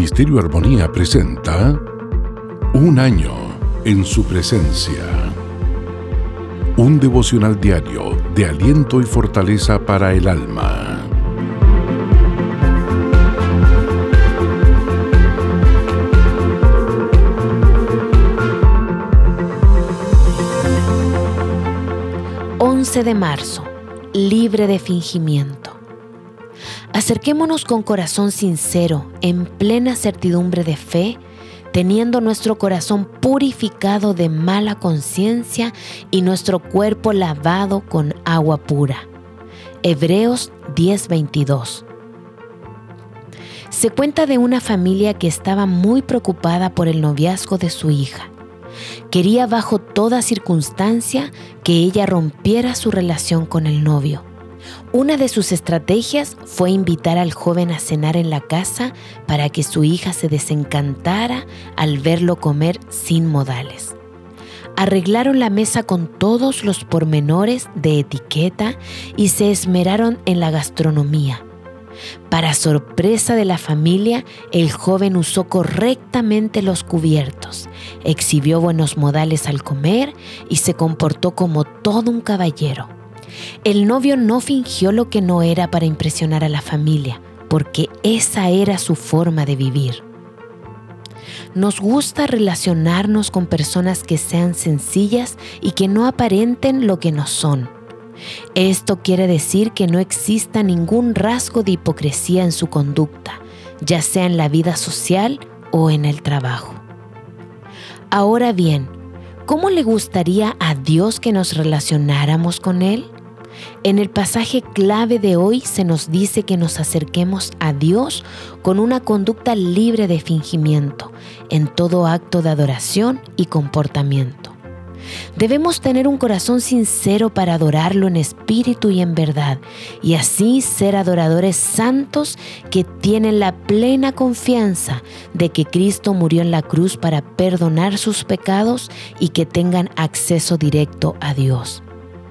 Ministerio Armonía presenta Un año en su presencia. Un devocional diario de aliento y fortaleza para el alma. De marzo, libre de fingimiento. Acerquémonos con corazón sincero, en plena certidumbre de fe, teniendo nuestro corazón purificado de mala conciencia y nuestro cuerpo lavado con agua pura. Hebreos 10:22. Se cuenta de una familia que estaba muy preocupada por el noviazgo de su hija. Quería bajo toda circunstancia que ella rompiera su relación con el novio. Una de sus estrategias fue invitar al joven a cenar en la casa para que su hija se desencantara al verlo comer sin modales. Arreglaron la mesa con todos los pormenores de etiqueta y se esmeraron en la gastronomía. Para sorpresa de la familia, el joven usó correctamente los cubiertos, exhibió buenos modales al comer y se comportó como todo un caballero. El novio no fingió lo que no era para impresionar a la familia, porque esa era su forma de vivir. Nos gusta relacionarnos con personas que sean sencillas y que no aparenten lo que no son. Esto quiere decir que no exista ningún rasgo de hipocresía en su conducta, ya sea en la vida social o en el trabajo. Ahora bien, ¿cómo le gustaría a Dios que nos relacionáramos con Él? En el pasaje clave de hoy se nos dice que nos acerquemos a Dios con una conducta libre de fingimiento, en todo acto de adoración y comportamiento. Debemos tener un corazón sincero para adorarlo en espíritu y en verdad, y así ser adoradores santos que tienen la plena confianza de que Cristo murió en la cruz para perdonar sus pecados y que tengan acceso directo a Dios.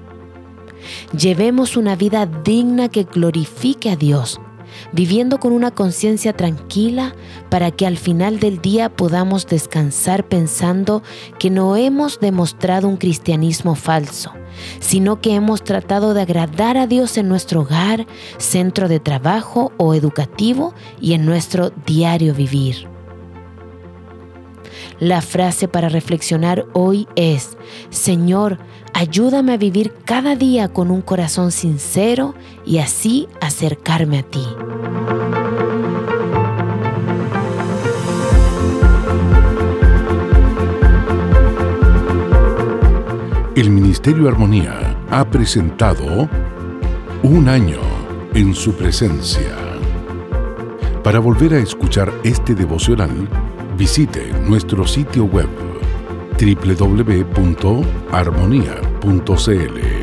Llevemos una vida digna que glorifique a Dios, viviendo con una conciencia tranquila para que al final del día podamos descansar pensando que no hemos demostrado un cristianismo falso, sino que hemos tratado de agradar a Dios en nuestro hogar, centro de trabajo o educativo y en nuestro diario vivir. La frase para reflexionar hoy es: Señor, ayúdame a vivir cada día con un corazón sincero y así acercarme a ti. El Ministerio Armonía ha presentado Un año en su presencia. Para volver a escuchar este devocional, visite nuestro sitio web www.armonia.cl.